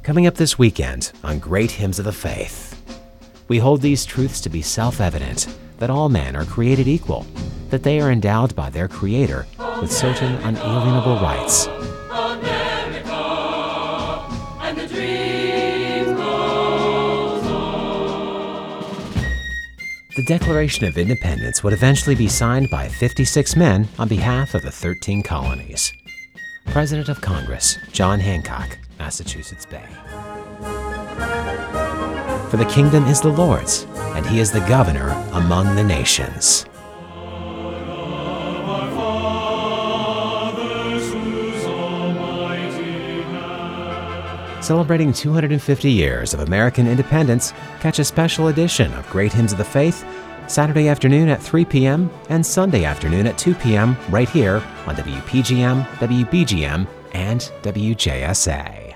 Coming up this weekend on Great Hymns of the Faith, we hold these truths to be self-evident, that all men are created equal, that they are endowed by their Creator with certain unalienable rights. America, and the dream goes on. The Declaration of Independence would eventually be signed by 56 men on behalf of the 13 colonies. President of Congress, John Hancock, Massachusetts Bay. For the kingdom is the Lord's, and he is the governor among the nations. Celebrating 250 years of American independence, catch a special edition of Great Hymns of the Faith Saturday afternoon at 3 p.m. and Sunday afternoon at 2 p.m. right here on WPGM, WBGM, and WJSA.